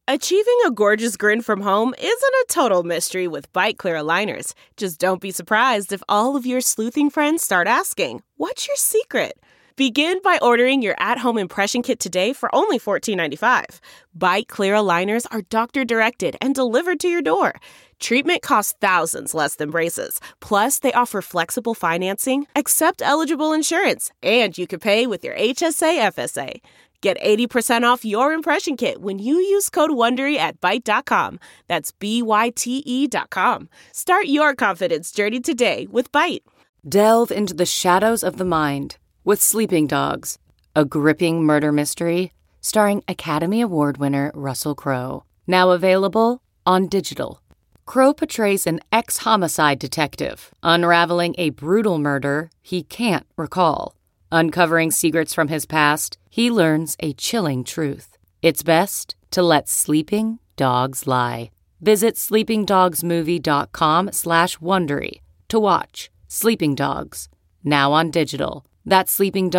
Achieving a gorgeous grin from home isn't a total mystery with Bite Clear aligners. Just don't be surprised if all of your sleuthing friends start asking, "What's your secret?" Begin by ordering your at-home impression kit today for only $14.95. Bite Clear aligners are doctor-directed and delivered to your door. Treatment costs thousands less than braces. Plus, they offer flexible financing, accept eligible insurance, and you can pay with your HSA FSA. Get 80% off your impression kit when you use code WONDERY at Byte.com. That's BYTE.com. Start your confidence journey today with Byte. Delve into the shadows of the mind with Sleeping Dogs, a gripping murder mystery starring Academy Award winner Russell Crowe. Now available on digital. Crowe portrays an ex-homicide detective unraveling a brutal murder he can't recall. Uncovering secrets from his past, he learns a chilling truth. It's best to let sleeping dogs lie. Visit sleepingdogsmovie.com/Wondery to watch Sleeping Dogs, now on digital. That's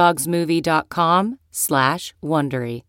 sleepingdogsmovie.com/Wondery.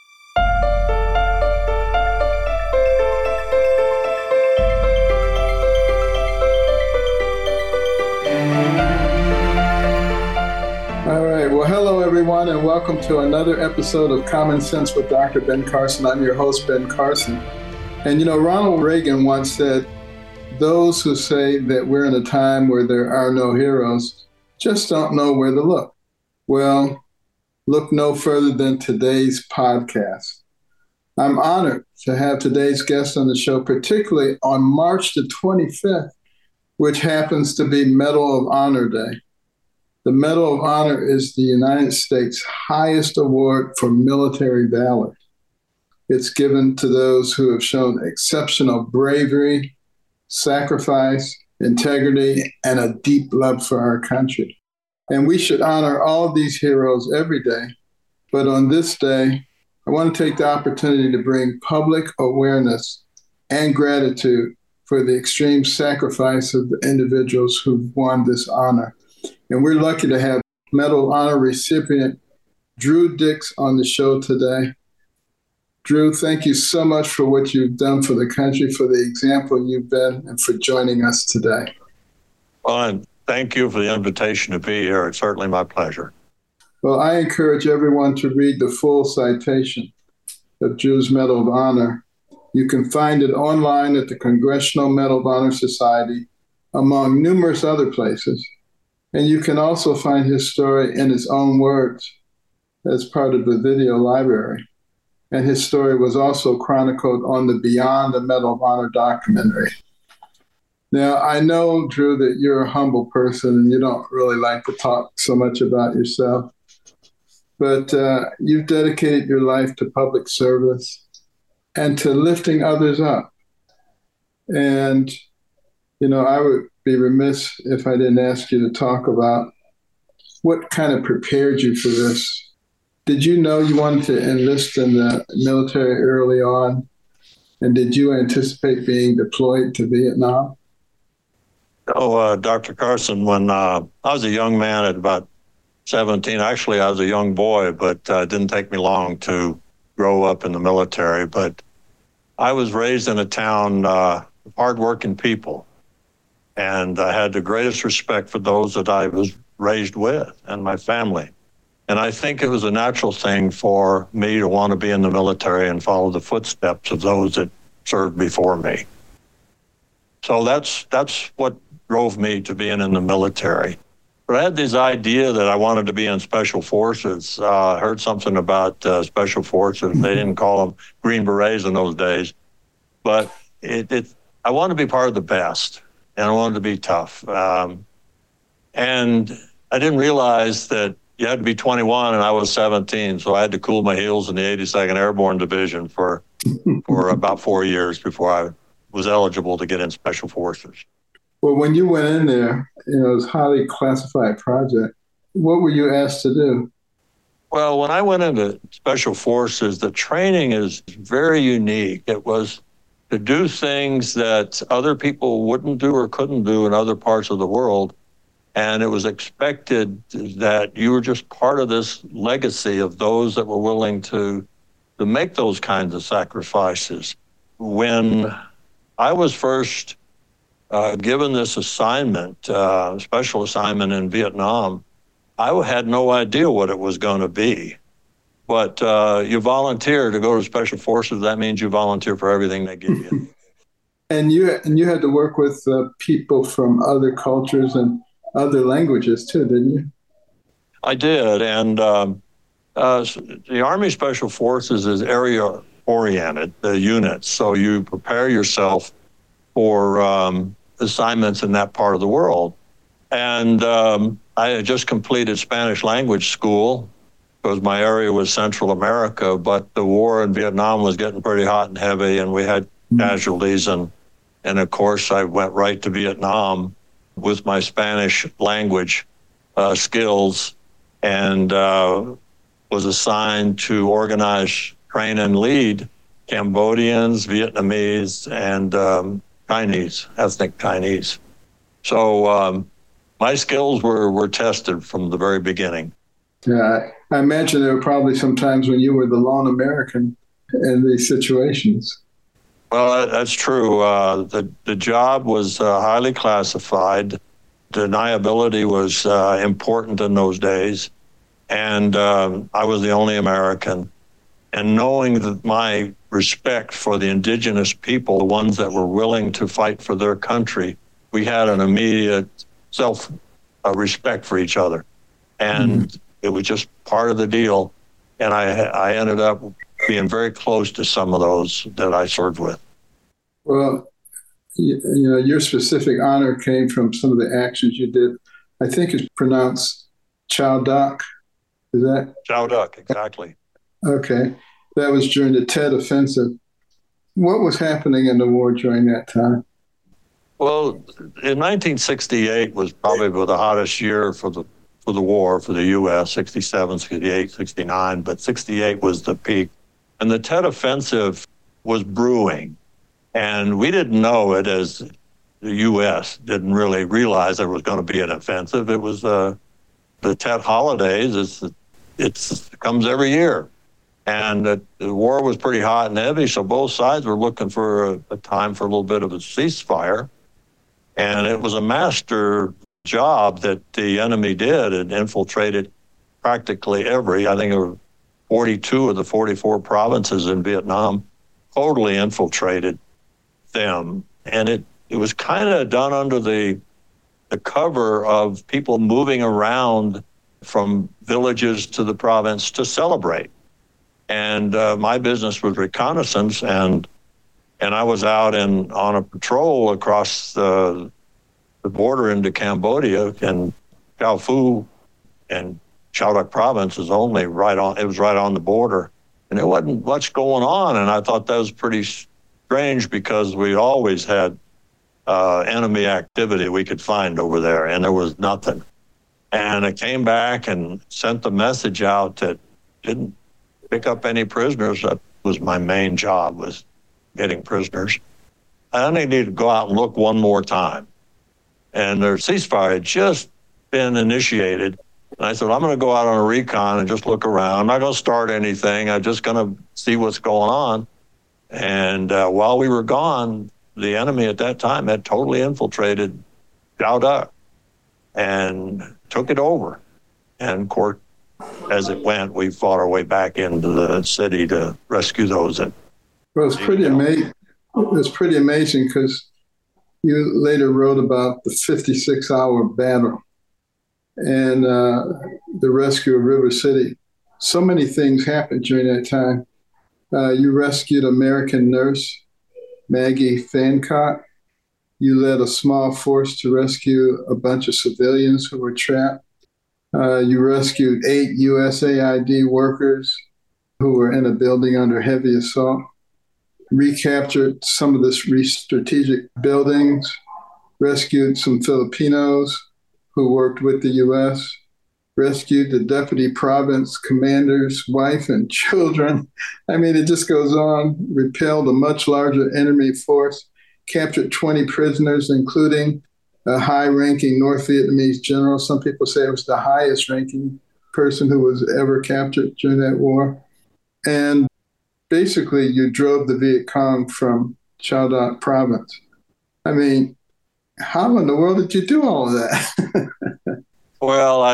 All right. Well, hello, everyone, and welcome to another episode of Common Sense with Dr. Ben Carson. I'm your host, Ben Carson. And, you know, Ronald Reagan once said, "Those who say that we're in a time where there are no heroes just don't know where to look." Well, look no further than today's podcast. I'm honored to have today's guest on the show, particularly on March the 25th, which happens to be Medal of Honor Day. The Medal of Honor is the United States' highest award for military valor. It's given to those who have shown exceptional bravery, sacrifice, integrity, and a deep love for our country. And we should honor all of these heroes every day. But on this day, I want to take the opportunity to bring public awareness and gratitude for the extreme sacrifice of the individuals who've won this honor. And we're lucky to have Medal of Honor recipient Drew Dix on the show today. Drew, thank you so much for what you've done for the country, for the example you've been, and for joining us today. Well, and thank you for the invitation to be here. It's certainly my pleasure. Well, I encourage everyone to read the full citation of Drew's Medal of Honor. You can find it online at the Congressional Medal of Honor Society, among numerous other places. And you can also find his story in his own words as part of the video library. And his story was also chronicled on the Beyond the Medal of Honor documentary. Now, I know, Drew, that you're a humble person and you don't really like to talk so much about yourself, but you've dedicated your life to public service and to lifting others up. And, you know, I would be remiss if I didn't ask you to talk about what kind of prepared you for this. Did you know you wanted to enlist in the military early on? And did you anticipate being deployed to Vietnam? Oh, Dr. Carson, when I was a young man at about 17, actually I was a young boy, but it didn't take me long to grow up in the military. But I was raised in a town of hardworking people. And I had the greatest respect for those that I was raised with and my family. And I think it was a natural thing for me to want to be in the military and follow the footsteps of those that served before me. So that's what drove me to being in the military. But I had this idea that I wanted to be in Special Forces. I heard something about Special Forces. They didn't call them Green Berets in those days. But I wanted to be part of the best. And I wanted to be tough. And I didn't realize that you had to be 21 and I was 17. So I had to cool my heels in the 82nd Airborne Division for about 4 years before I was eligible to get in Special Forces. Well, when you went in there, you know, it was a highly classified project. What were you asked to do? Well, when I went into Special Forces, the training is very unique. It was to do things that other people wouldn't do or couldn't do in other parts of the world. And it was expected that you were just part of this legacy of those that were willing to to make those kinds of sacrifices. When I was first given this assignment, special assignment in Vietnam, I had no idea what it was going to be. But you volunteer to go to Special Forces, that means you volunteer for everything they give you. And you had to work with people from other cultures and other languages too, didn't you? I did, and the Army Special Forces is area-oriented, the units, so you prepare yourself for assignments in that part of the world. And I had just completed Spanish language school because my area was Central America, but the war in Vietnam was getting pretty hot and heavy, and we had casualties, and of course I went right to Vietnam with my Spanish language skills, and was assigned to organize, train, and lead Cambodians, Vietnamese, and Chinese, ethnic Chinese. So my skills were tested from the very beginning. Yeah, I imagine there were probably some times when you were the lone American in these situations. Well, that's true. The job was highly classified. Deniability was important in those days. And I was the only American. And knowing that my respect for the indigenous people, the ones that were willing to fight for their country, we had an immediate self-respect for each other. And it was just part of the deal. And I ended up being very close to some of those that I served with. Well, you know, your specific honor came from some of the actions you did. I think it's pronounced Chow Doc. Is that? Chow Doc, exactly. Okay. That was during the Tet Offensive. What was happening in the war during that time? Well, in 1968 was probably the hottest year for the war for the U.S., 67, 68, 69, but 68 was the peak. And the Tet Offensive was brewing. And we didn't know it as the U.S. didn't really realize there was going to be an offensive. It was the Tet holidays. It comes every year. And the war was pretty hot and heavy, so both sides were looking for a time for a little bit of a ceasefire. And it was a master job that the enemy did. It infiltrated practically I think there were 42 of the 44 provinces in Vietnam, totally infiltrated them. And it was kind of done under the cover of people moving around from villages to the province to celebrate. And my business was reconnaissance, and I was out on a patrol across the border into Cambodia, and Chao Phu and Chao Doc province is only right on the border. And there wasn't much going on, and I thought that was pretty strange because we always had enemy activity we could find over there, and there was nothing. And I came back and sent the message out that didn't pick up any prisoners. That was my main job, was getting prisoners. And I needed to go out and look one more time. And their ceasefire had just been initiated. And I said, I'm going to go out on a recon and just look around. I'm not going to start anything. I'm just going to see what's going on. And while we were gone, the enemy at that time had totally infiltrated Chao Doc and took it over. And of course, as it went, we fought our way back into the city to rescue those. Well, it's pretty amazing. It's pretty amazing because you later wrote about the 56-hour battle and the rescue of River City. So many things happened during that time. You rescued American nurse Maggie Fancott. You led a small force to rescue a bunch of civilians who were trapped. You rescued 8 USAID workers who were in a building under heavy assault, recaptured some of the strategic buildings, rescued some Filipinos who worked with the U.S., rescued the deputy province commander's wife and children. I mean, it just goes on. Repelled a much larger enemy force, captured 20 prisoners, including a high-ranking North Vietnamese general. Some people say it was the highest-ranking person who was ever captured during that war. And basically you drove the Viet Cong from Chao Dat province. I mean, how in the world did you do all of that? Well,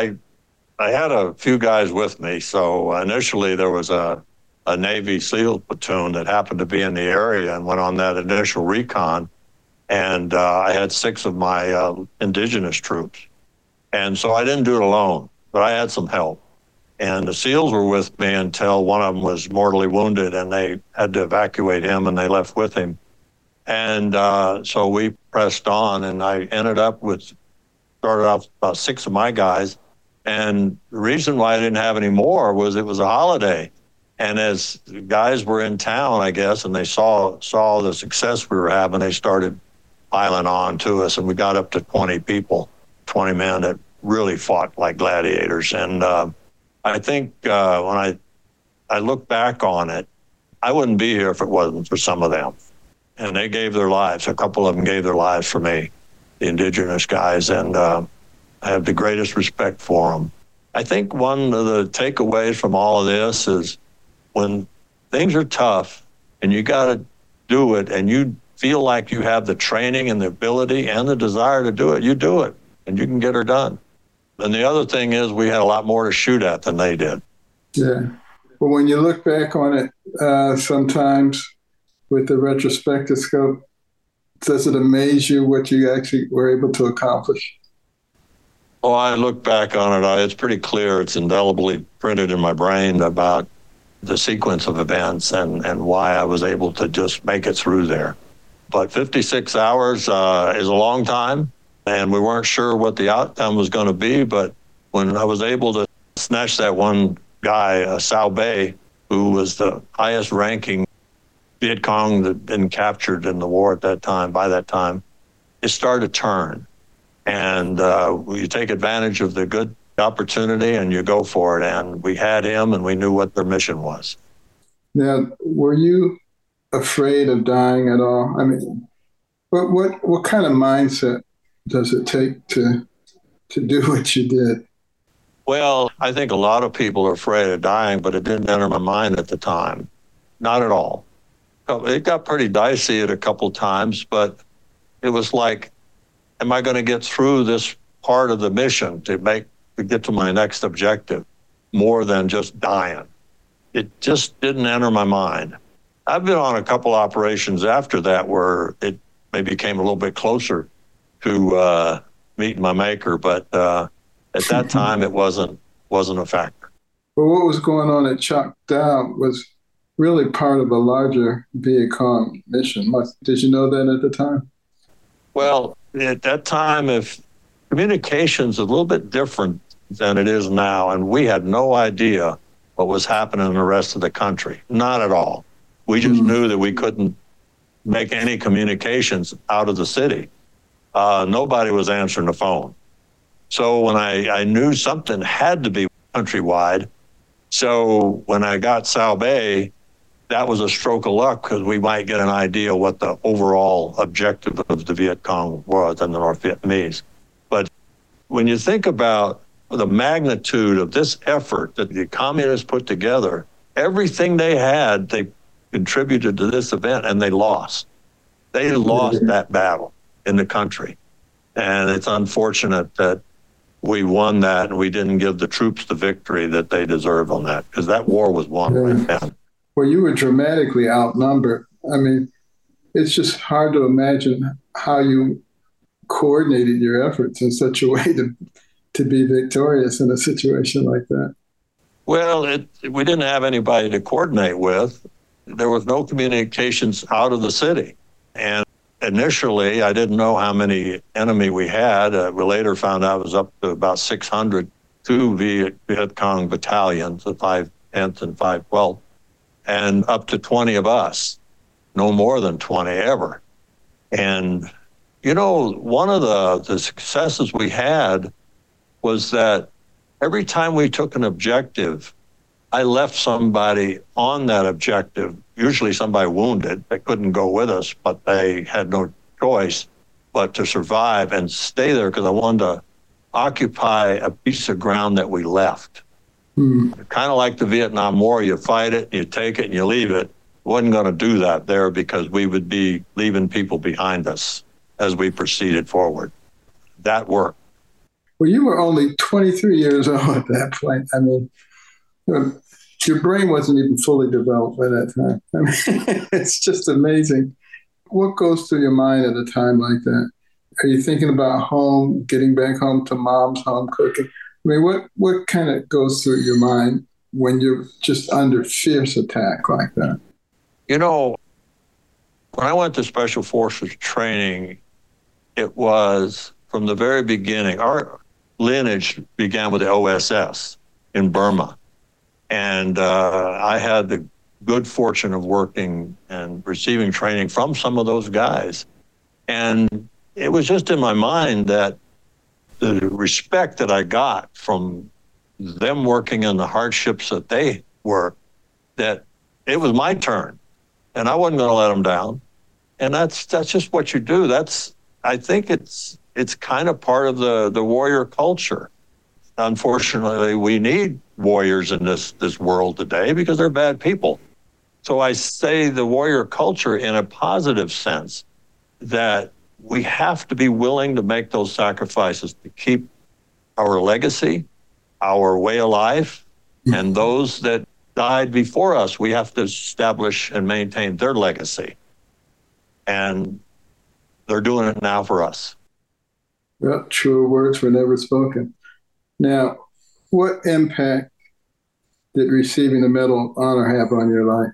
I had a few guys with me. So initially there was a Navy SEAL platoon that happened to be in the area and went on that initial recon. And I had 6 of my indigenous troops. And so I didn't do it alone, but I had some help. And the SEALs were with me until one of them was mortally wounded and they had to evacuate him and they left with him. And so we pressed on and I ended up started off about 6 of my guys. And the reason why I didn't have any more was it was a holiday. And as the guys were in town, I guess, and they saw the success we were having, they started piling on to us. And we got up to 20 people, 20 men that really fought like gladiators. And I think when I look back on it, I wouldn't be here if it wasn't for some of them. And they gave their lives. A couple of them gave their lives for me, the indigenous guys. And I have the greatest respect for them. I think one of the takeaways from all of this is when things are tough and you got to do it and you feel like you have the training and the ability and the desire to do it, you do it and you can get her done. And the other thing is we had a lot more to shoot at than they did. Yeah. Well, when you look back on it, sometimes with the retrospective scope, does it amaze you what you actually were able to accomplish? Oh, I look back on it, it's pretty clear. It's indelibly printed in my brain about the sequence of events and why I was able to just make it through there. But 56 hours is a long time, and we weren't sure what the outcome was going to be. But when I was able to snatch that one guy, Sao Bay, who was the highest ranking Viet Cong that had been captured in the war at that time, by that time, it started to turn. And you take advantage of the good opportunity and you go for it. And we had him and we knew what their mission was. Now, were you afraid of dying at all? I mean, what kind of mindset does it take to do what you did? Well, I think a lot of people are afraid of dying, but it didn't enter my mind at the time. Not at all. It got pretty dicey at a couple times, but it was like, am I going to get through this part of the mission to get to my next objective more than just dying? It just didn't enter my mind. I've been on a couple operations after that where it maybe came a little bit closer to meeting my maker, but at that time it wasn't a factor. Well, what was going on at Chao Dat was really part of a larger Viet Cong mission. Did you know that at the time? Well, at that time, if communication's a little bit different than it is now, and we had no idea what was happening in the rest of the country. Not at all. We just knew that we couldn't make any communications out of the city. Nobody was answering the phone. So when I knew something had to be countrywide, so when I got Sao Bay, that was a stroke of luck because we might get an idea what the overall objective of the Viet Cong was and the North Vietnamese. But when you think about the magnitude of this effort that the communists put together, everything they had, they contributed to this event and they lost. They lost that battle in the country. And it's unfortunate that we won that and we didn't give the troops the victory that they deserve on that because that war was won right then. Well, you were dramatically outnumbered. I mean, it's just hard to imagine how you coordinated your efforts in such a way to be victorious in a situation like that. Well, we didn't have anybody to coordinate with. There was no communications out of the city. And initially, I didn't know how many enemy we had. We later found out it was up to about 600, 2 Viet Cong battalions, the 510th and 512th. And up to 20 of us, no more than 20 ever. And, you know, one of the successes we had was that every time we took an objective, I left somebody on that objective, usually somebody wounded that couldn't go with us, but they had no choice but to survive and stay there because I wanted to occupy a piece of ground that we left. Kind of like the Vietnam War, you fight it, you take it, and you leave it. Wasn't going to do that there because we would be leaving people behind us as we proceeded forward. That worked. Well, you were only 23 years old at that point. I mean, your brain wasn't even fully developed by that time. I mean, it's just amazing. What goes through your mind at a time like that? Are you thinking about home, getting back home to mom's home cooking? I mean, what kind of goes through your mind when you're just under fierce attack like that? You know, when I went to Special Forces training, it was from the very beginning. Our lineage began with the OSS in Burma. And I had the good fortune of working and receiving training from some of those guys. And it was just in my mind that the respect that I got from them working in the hardships that they worked, that it was my turn. And I wasn't going to let them down. And that's just what you do. I think it's kind of part of the warrior culture. Unfortunately, we need warriors in this world today because they're bad people. So I say the warrior culture in a positive sense, that we have to be willing to make those sacrifices to keep our legacy, our way of life, and those that died before us, we have to establish and maintain their legacy. And they're doing it now for us. Well, truer words were never spoken. Now, what impact did receiving the Medal of Honor have on your life?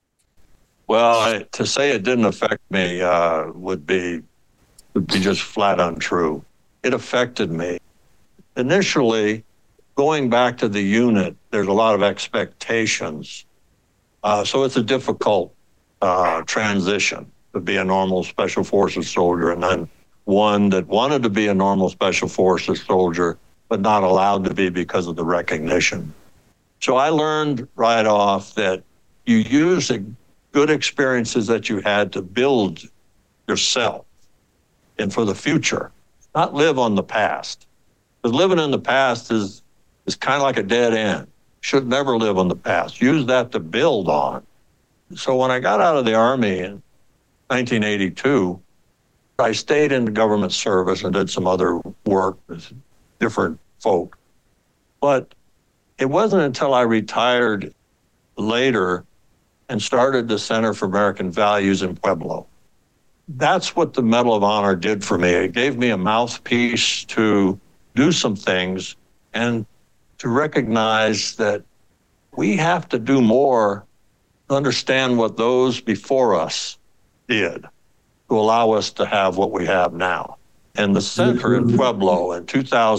Well, to say it didn't affect me would be just flat untrue. It affected me. Initially, going back to the unit, there's a lot of expectations. So it's a difficult transition to be a normal Special Forces soldier, and then one that wanted to be a normal Special Forces soldier, but not allowed to be because of the recognition. So I learned right off that you use the good experiences that you had to build yourself and for the future, not live on the past. Because living in the past is kind of like a dead end. Should never live on the past. Use that to build on. So when I got out of the Army in 1982, I stayed in the government service and did some other work with different folk. But it wasn't until I retired later and started the Center for American Values in Pueblo. That's what the Medal of Honor did for me. It gave me a mouthpiece to do some things and to recognize that we have to do more to understand what those before us did to allow us to have what we have now. And the center in Pueblo in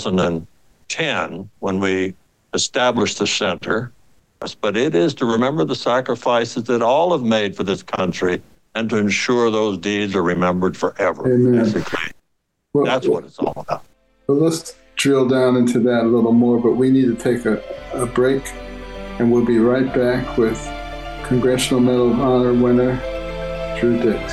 2010, when we established the center, but it is to remember the sacrifices that all have made for this country and to ensure those deeds are remembered forever. Amen. Basically. Well, that's what it's all about. Well, let's drill down into that a little more, but we need to take a break, and we'll be right back with Congressional Medal of Honor winner Drew Dix.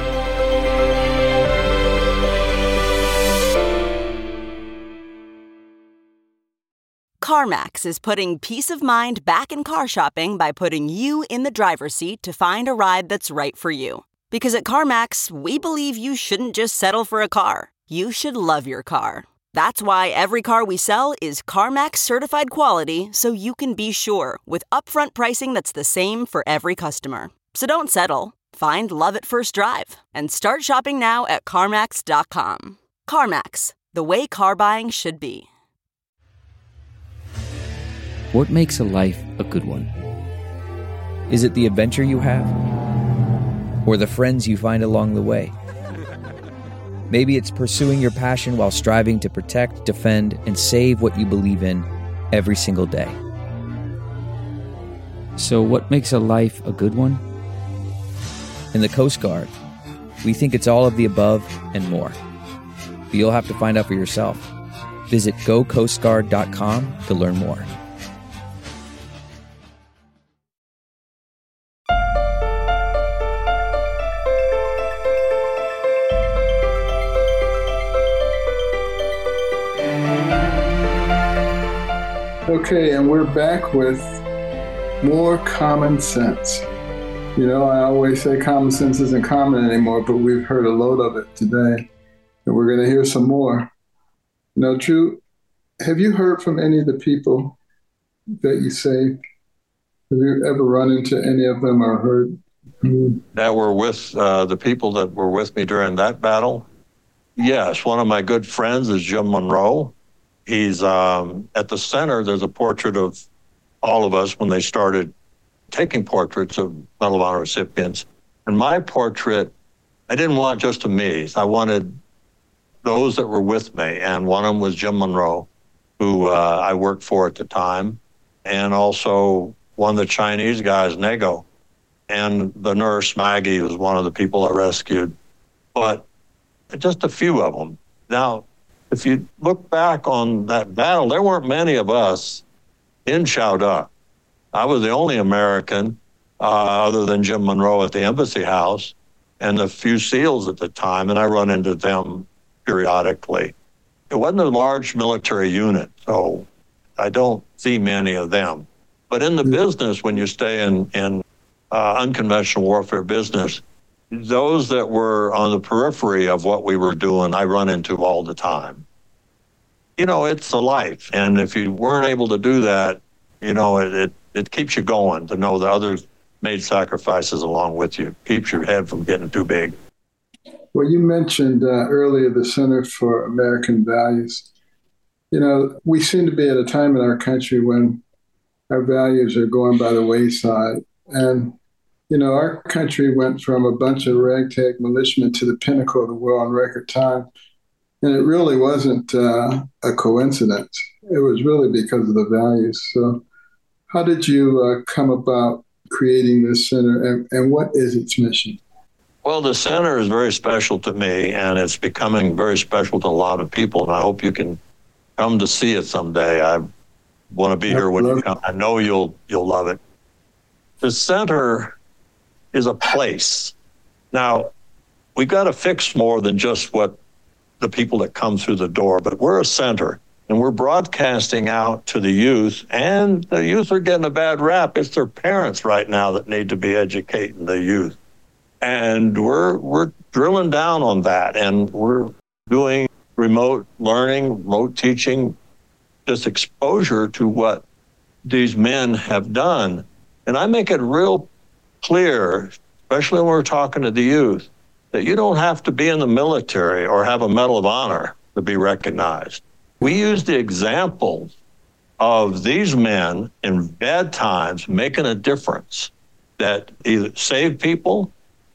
CarMax is putting peace of mind back in car shopping by putting you in the driver's seat to find a ride that's right for you. Because at CarMax, we believe you shouldn't just settle for a car. You should love your car. That's why every car we sell is CarMax certified quality, so you can be sure with upfront pricing that's the same for every customer. So don't settle. Find love at first drive and start shopping now at CarMax.com. CarMax, the way car buying should be. What makes a life a good one? Is it the adventure you have? Or the friends you find along the way? Maybe it's pursuing your passion while striving to protect, defend, and save what you believe in every single day. So what makes a life a good one? In the Coast Guard, we think it's all of the above and more. But you'll have to find out for yourself. Visit gocoastguard.com to learn more. Okay, and we're back with more common sense. You know, I always say common sense isn't common anymore, but we've heard a load of it today, and we're going to hear some more. Now, Drew, have you heard from any of the people that you saved? Have you ever run into any of them or heard? That were with the people that were with me during that battle? Yes, one of my good friends is Jim Monroe. He's at the center, there's a portrait of all of us when they started taking portraits of Medal of Honor recipients. And my portrait, I didn't want just a me. I wanted those that were with me. And one of them was Jim Monroe, who I worked for at the time. And also one of the Chinese guys, Nego. And the nurse, Maggie, was one of the people I rescued. But just a few of them. Now, if you look back on that battle, there weren't many of us in Chao Da. I was the only American, other than Jim Monroe at the Embassy House, and a few SEALs at the time, and I run into them periodically. It wasn't a large military unit, so I don't see many of them. But in the business, when you stay in unconventional warfare business, those that were on the periphery of what we were doing, I run into all the time. You know, it's a life. And if you weren't able to do that, you know, it keeps you going to know that others made sacrifices along with you. Keeps your head from getting too big. Well, you mentioned earlier the Center for American Values. You know, we seem to be at a time in our country when our values are going by the wayside. And you know, our country went from a bunch of ragtag militiamen to the pinnacle of the world in record time. And it really wasn't a coincidence. It was really because of the values. So how did you come about creating this center, and what is its mission? Well, the center is very special to me, and it's becoming very special to a lot of people. And I hope you can come to see it someday. I want to be here when you come. I know you'll love it. The center is a place. Now, we've got to fix more than just what the people that come through the door, but we're a center, and we're broadcasting out to the youth, and the youth are getting a bad rap. It's their parents right now that need to be educating the youth. And we're drilling down on that, and we're doing remote learning, remote teaching, just exposure to what these men have done. And I make it real clear, especially when we're talking to the youth, that you don't have to be in the military or have a Medal of Honor to be recognized. We use the examples of these men in bad times making a difference that either saved people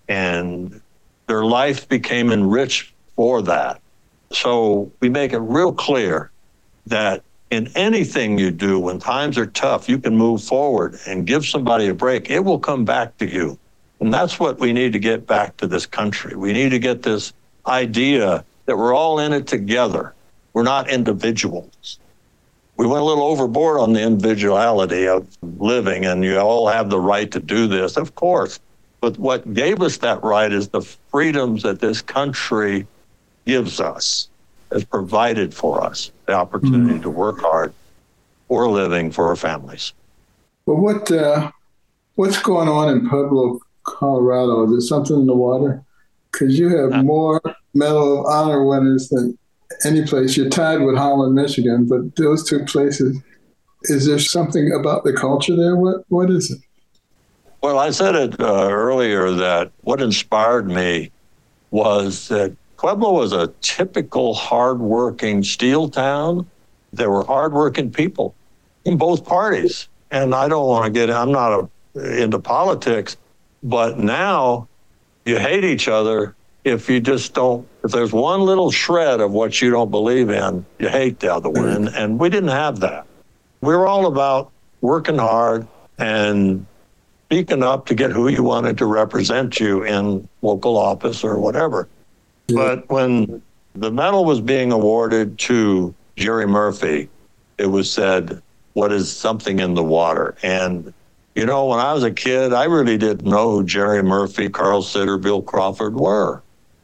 and their life became enriched for that. So we make it real clear that in anything you do, when times are tough, you can move forward and give somebody a break. It will come back to you. And that's what we need to get back to this country. We need to get this idea that we're all in it together. We're not individuals. We went a little overboard on the individuality of living, and you all have the right to do this, of course. But what gave us that right is the freedoms that this country gives us, has provided for us, the opportunity to work hard for a living, for our families. Well, what's going on in Pueblo, Colorado? Is there something in the water? Because you have more Medal of Honor winners than any place. You're tied with Holland, Michigan, but those two places, is there something about the culture there? What is it? Well, I said it earlier that what inspired me was that Pueblo was a typical hardworking steel town. There were hardworking people in both parties. And I don't want to I'm not into politics, but now you hate each other if you just don't, if there's one little shred of what you don't believe in, you hate the other one. And we didn't have that. We were all about working hard and speaking up to get who you wanted to represent you in local office or whatever. But when the medal was being awarded to Jerry Murphy, it was said, what is something in the water? And, you know, when I was a kid, I really didn't know who Jerry Murphy, Carl Sitter, Bill Crawford were.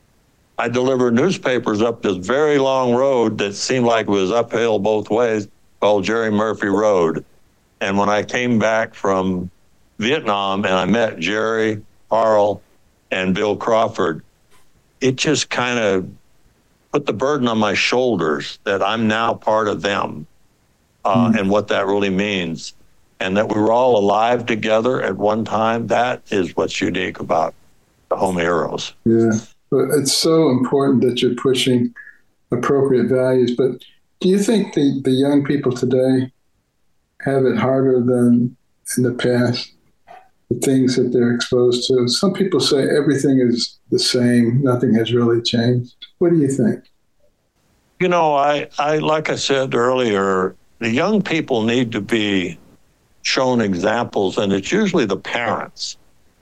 I delivered newspapers up this very long road that seemed like it was uphill both ways, called Jerry Murphy Road. And when I came back from Vietnam and I met Jerry, Carl, and Bill Crawford, it just kind of put the burden on my shoulders that I'm now part of them and what that really means. And that we were all alive together at one time. That is what's unique about the Home Heroes. Yeah, but it's so important that you're pushing appropriate values. But do you think the young people today have it harder than in the past? The things that they're exposed to. Some people say everything is the same. Nothing has really changed. What do you think? You know, I like I said earlier, the young people need to be shown examples, and it's usually the parents.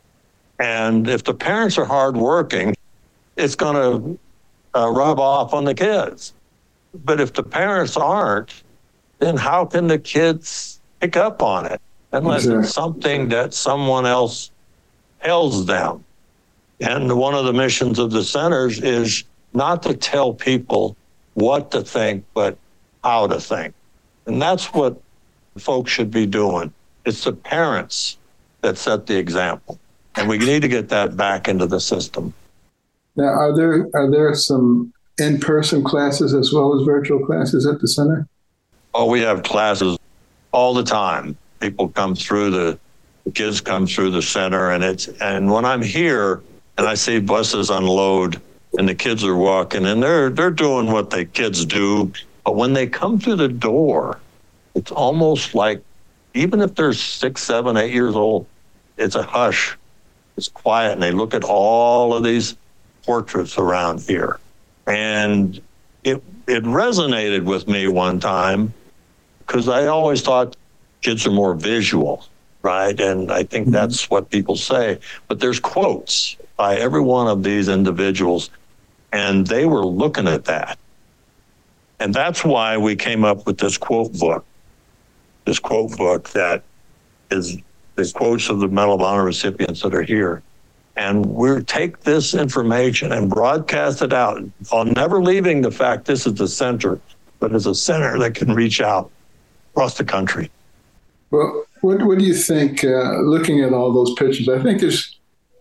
And if the parents are hardworking, it's going to rub off on the kids. But if the parents aren't, then how can the kids pick up on it? Unless it's something that someone else tells them. And one of the missions of the centers is not to tell people what to think, but how to think. And that's what folks should be doing. It's the parents that set the example. And we need to get that back into the system. Now, are there some in-person classes as well as virtual classes at the center? Oh, we have classes all the time. People come through the kids come through the center, and when I'm here and I see buses unload and the kids are walking and they're doing what the kids do, but when they come through the door, it's almost like, even if they're 6, 7, 8 years old, it's a hush. It's quiet, and they look at all of these portraits around here. And it resonated with me one time because I always thought kids are more visual, right? And I think that's what people say. But there's quotes by every one of these individuals, and they were looking at that. And that's why we came up with this quote book that is the quotes of the Medal of Honor recipients that are here. And we'll take this information and broadcast it out, while never leaving the fact this is the center, but it's a center that can reach out across the country. Well, what do you think, looking at all those pictures? I think there's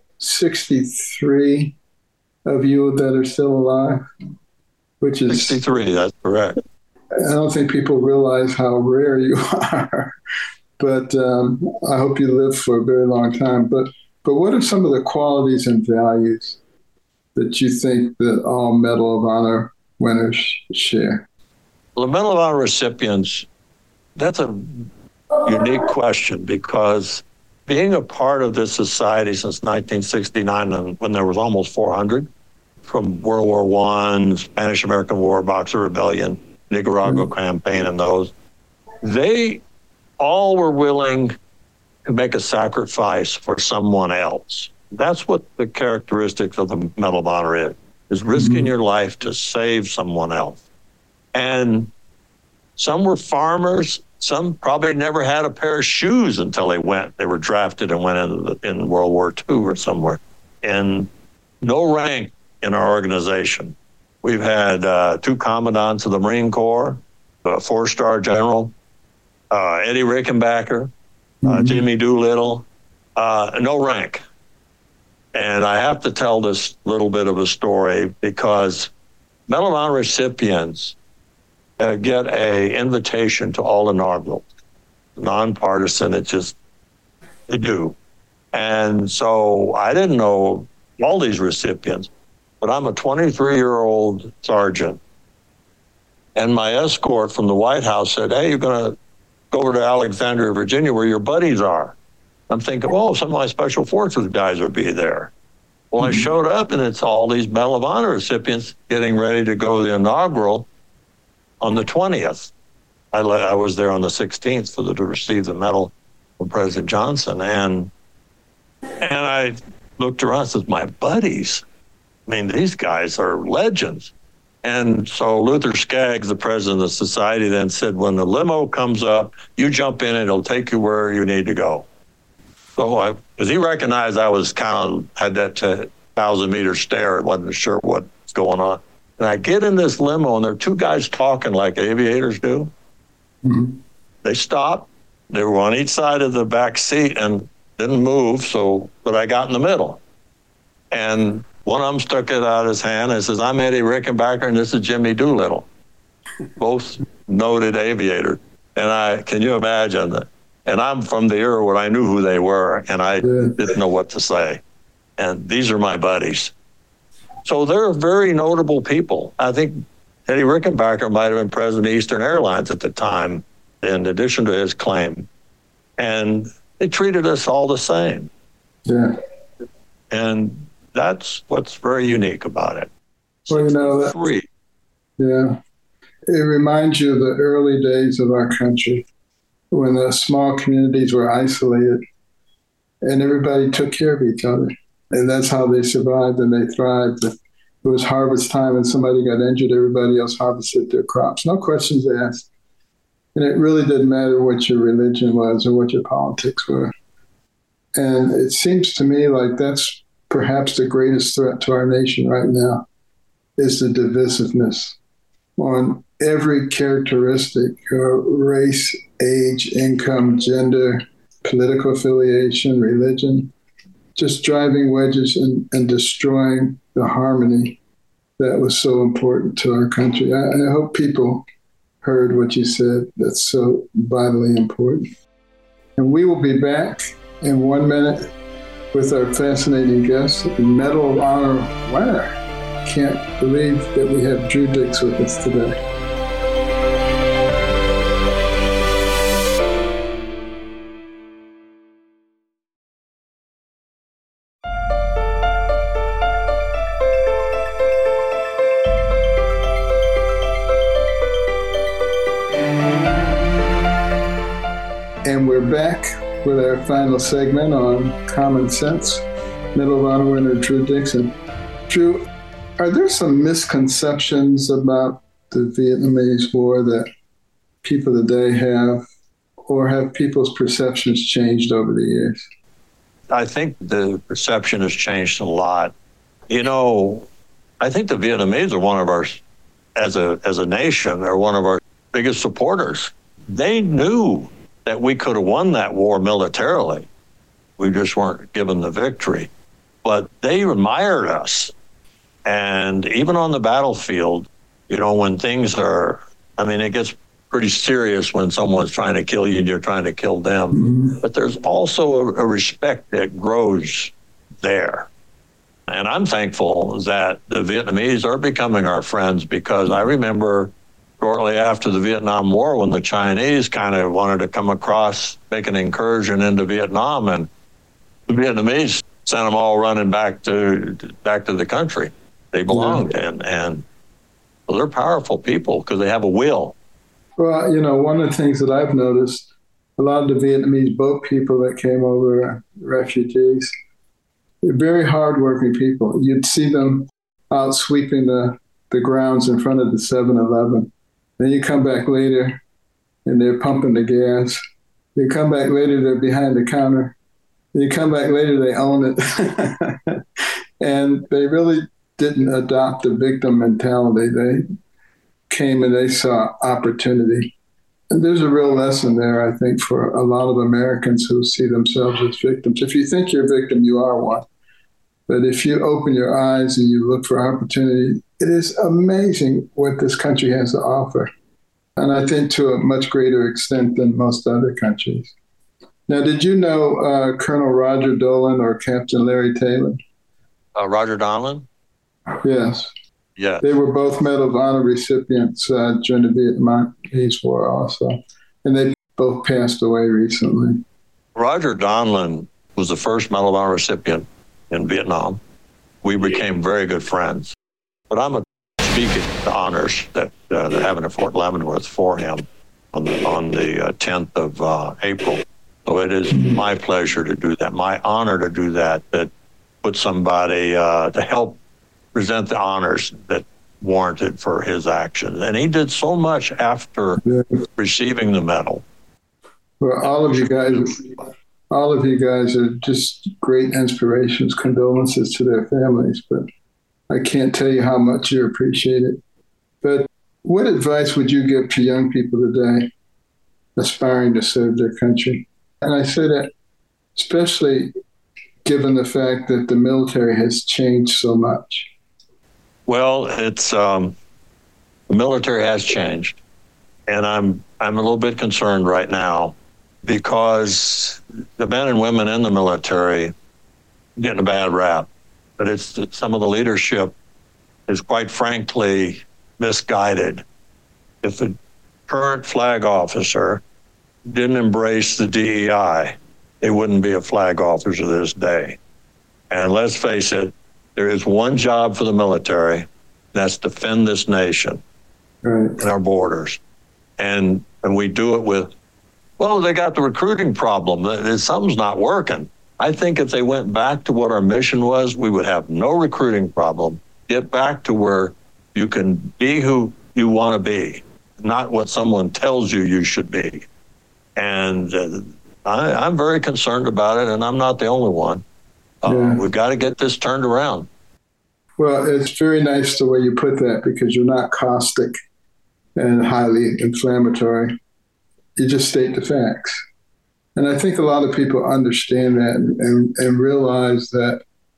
63 of you that are still alive, which is... 63, that's correct. I don't think people realize how rare you are, but I hope you live for a very long time. But what are some of the qualities and values that you think that all Medal of Honor winners share? Well, the Medal of Honor recipients, that's a unique question, because being a part of this society since 1969, when there was almost 400, from World War I, Spanish-American War, Boxer Rebellion, Nicaragua campaign, and those, they all were willing to make a sacrifice for someone else. That's what the characteristics of the Medal of Honor is risking your life to save someone else. And some were farmers. Some probably never had a pair of shoes until they were drafted and went in World War II or somewhere. And no rank in our organization. We've had 2 commandants of the Marine Corps, a 4-star general, Eddie Rickenbacker, Jimmy Doolittle, no rank. And I have to tell this little bit of a story, because Medal of Honor recipients get a invitation to all inaugurals, nonpartisan. They do. And so I didn't know all these recipients, but I'm a 23-year-old sergeant. And my escort from the White House said, "Hey, you're going to go over to Alexandria, Virginia, where your buddies are." I'm thinking, oh, some of my special forces guys will be there. Well, I showed up, and it's all these Medal of Honor recipients getting ready to go to the inaugural on the 20th. I was there on the 16th to receive the medal from President Johnson. And I looked around and said, my buddies, I mean, these guys are legends. And so Luther Skaggs, the president of the society, then said, when the limo comes up, you jump in and it'll take you where you need to go. So because he recognized I was had that 1,000-meter stare and wasn't sure what's going on. And I get in this limo, and there are 2 guys talking like aviators do. Mm-hmm. They stopped. They were on each side of the back seat and didn't move. But I got in the middle. And one of them stuck it out his hand and says, "I'm Eddie Rickenbacker, and this is Jimmy Doolittle," both noted aviators. And can you imagine that? And I'm from the era where I knew who they were, and I didn't know what to say. And these are my buddies. So they're very notable people. I think Eddie Rickenbacker might have been president of Eastern Airlines at the time, in addition to his claim. And they treated us all the same. Yeah. And that's what's very unique about it. Well, Free. Yeah. It reminds you of the early days of our country, when the small communities were isolated and everybody took care of each other. And that's how they survived and they thrived. If it was harvest time and somebody got injured, everybody else harvested their crops. No questions asked. And it really didn't matter what your religion was or what your politics were. And it seems to me like that's perhaps the greatest threat to our nation right now, is the divisiveness on every characteristic, race, age, income, gender, political affiliation, religion, just driving wedges and destroying the harmony that was so important to our country. I hope people heard what you said. That's so vitally important. And we will be back in 1 minute with our fascinating guest, the Medal of Honor winner. Can't believe that we have Drew Dix with us today. And we're back with our final segment on Common Sense. Medal of Honor winner Drew Dixon. Drew, are there some misconceptions about the Vietnamese War that people today have, or have people's perceptions changed over the years? I think the perception has changed a lot. I think the Vietnamese are one of our, as a nation, they're one of our biggest supporters. They knew that we could have won that war militarily. We just weren't given the victory. But they admired us. And even on the battlefield, when things it gets pretty serious when someone's trying to kill you and you're trying to kill them. Mm-hmm. But there's also a respect that grows there. And I'm thankful that the Vietnamese are becoming our friends, because I remember shortly after the Vietnam War, when the Chinese kind of wanted to come across, make an incursion into Vietnam, and the Vietnamese sent them all running back to the country they belonged in. And well, they're powerful people because they have a will. Well, one of the things that I've noticed, a lot of the Vietnamese boat people that came over, refugees, they're very hardworking people. You'd see them out sweeping the grounds in front of the 7-Eleven. Then you come back later and they're pumping the gas. You come back later, they're behind the counter. You come back later, they own it. And they really didn't adopt the victim mentality. They came and they saw opportunity. And there's a real lesson there, I think, for a lot of Americans who see themselves as victims. If you think you're a victim, you are one. But if you open your eyes and you look for opportunity, it is amazing what this country has to offer. And I think to a much greater extent than most other countries. Now, did you know Colonel Roger Dolan or Captain Larry Taylor? Roger Dolan? Yes. Yeah. They were both Medal of Honor recipients during the Vietnamese War also. And they both passed away recently. Roger Donlin was the first Medal of Honor recipient in Vietnam. We became very good friends. But I'm a speaker at the honors that they're having at Fort Leavenworth for him on the 10th of April. So it is my pleasure to do that, my honor to do that put somebody to help present the honors that warranted for his actions. And he did so much after receiving the medal. Well, all of you guys are just great inspirations, condolences to their families, but I can't tell you how much you appreciate it. But what advice would you give to young people today aspiring to serve their country. And I say that especially given the fact that the military has changed so much. Well, it's the military has changed, and I'm a little bit concerned right now because the men and women in the military getting a bad rap, but it's some of the leadership is quite frankly misguided. If the current flag officer didn't embrace the DEI, they wouldn't be a flag officer this day. And let's face it, there is one job for the military, and that's defend this nation and our borders. And we do it with, well, they got the recruiting problem. Something's not working. I think if they went back to what our mission was, we would have no recruiting problem. Get back to where you can be who you want to be, not what someone tells you should be. And I'm very concerned about it, and I'm not the only one. We've got to get this turned around. Well, it's very nice the way you put that, because you're not caustic and highly inflammatory. You just state the facts. And I think a lot of people understand that and realize that,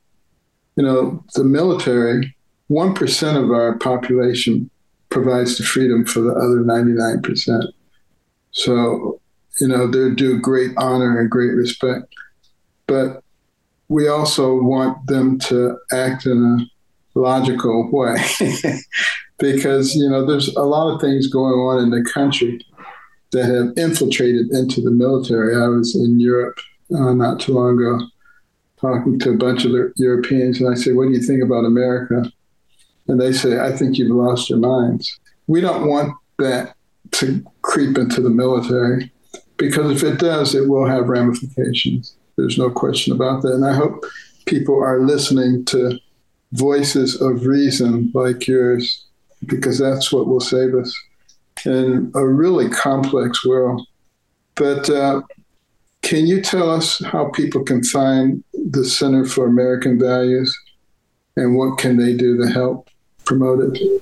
the military, 1% of our population provides the freedom for the other 99%. So, they're due great honor and great respect. But we also want them to act in a logical way because, there's a lot of things going on in the country that have infiltrated into the military. I was in Europe not too long ago talking to a bunch of the Europeans, and I said, what do you think about America? And they say, I think you've lost your minds. We don't want that to creep into the military, because if it does, it will have ramifications. There's no question about that. And I hope people are listening to voices of reason like yours, because that's what will save us in a really complex world. But can you tell us how people can find the Center for American Values, and what can they do to help promote it?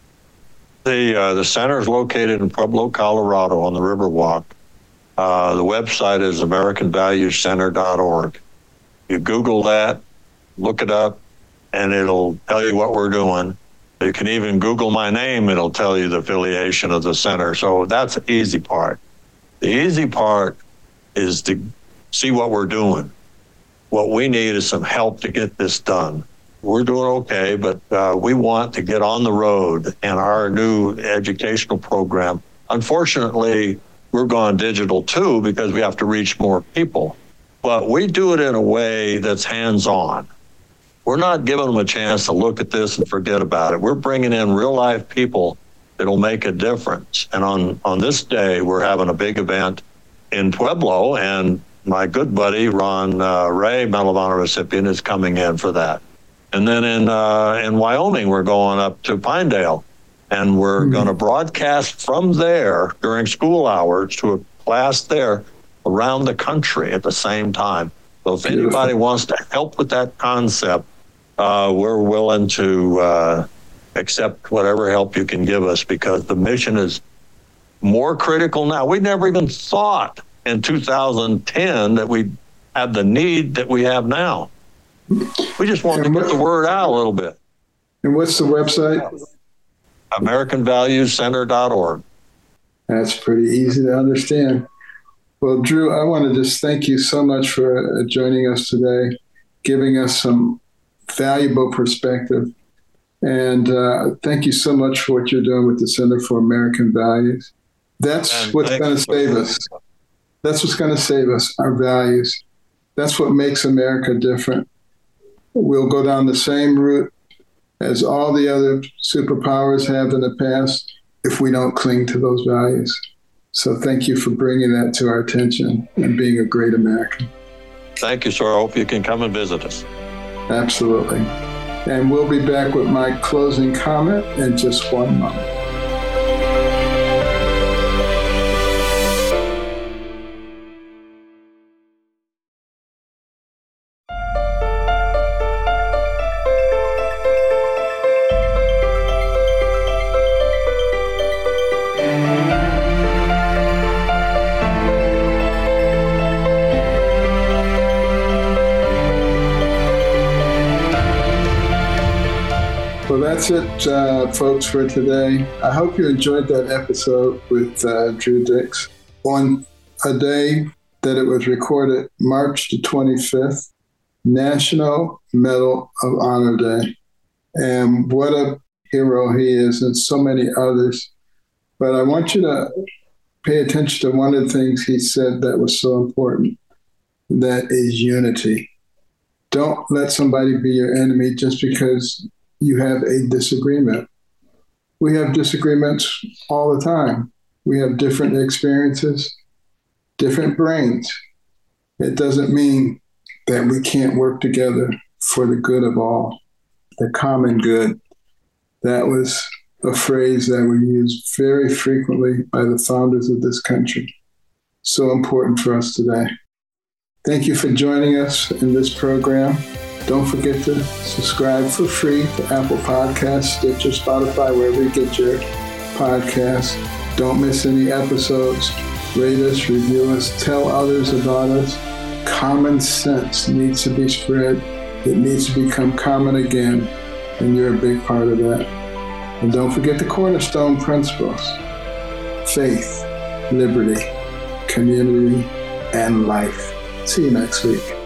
The center is located in Pueblo, Colorado on the Riverwalk. The website is AmericanValuesCenter.org. You Google that, look it up, and it'll tell you what we're doing. You can even Google my name, it'll tell you the affiliation of the center. So that's the easy part. The easy part is to see what we're doing. What we need is some help to get this done. We're doing okay, but we want to get on the road, and our new educational program, unfortunately, we're going digital too, because we have to reach more people. But we do it in a way that's hands-on. We're not giving them a chance to look at this and forget about it. We're bringing in real-life people that'll make a difference. And on this day, we're having a big event in Pueblo, and my good buddy, Ron Ray, Medal of Honor recipient, is coming in for that. And then in Wyoming, we're going up to Pinedale. And we're going to broadcast from there during school hours to a class there around the country at the same time. So if anybody wants to help with that concept, we're willing to accept whatever help you can give us, because the mission is more critical now. We never even thought in 2010 that we have the need that we have now. We just wanted to get the word out a little bit. And what's the website? AmericanValuesCenter.org. That's pretty easy to understand. Well, Drew, I want to just thank you so much for joining us today, giving us some valuable perspective. And thank you so much for what you're doing with the Center for American Values. That's what's going to save us. That's what's going to save us, our values. That's what makes America different. We'll go down the same route as all the other superpowers have in the past if we don't cling to those values. So thank you for bringing that to our attention and being a great American. Thank you, sir. I hope you can come and visit us. Absolutely. And we'll be back with my closing comment in just one moment. Well, that's it, folks, for today. I hope you enjoyed that episode with Drew Dix on a day that it was recorded, March the 25th, National Medal of Honor Day. And what a hero he is, and so many others. But I want you to pay attention to one of the things he said that was so important. That is unity. Don't let somebody be your enemy just because you have a disagreement. We have disagreements all the time. We have different experiences, different brains. It doesn't mean that we can't work together for the good of all, the common good. That was a phrase that we used very frequently by the founders of this country. So important for us today. Thank you for joining us in this program. Don't forget to subscribe for free to Apple Podcasts, Stitcher, Spotify, wherever you get your podcasts. Don't miss any episodes. Rate us, review us, tell others about us. Common sense needs to be spread. It needs to become common again, and you're a big part of that. And don't forget the cornerstone principles: faith, liberty, community, and life. See you next week.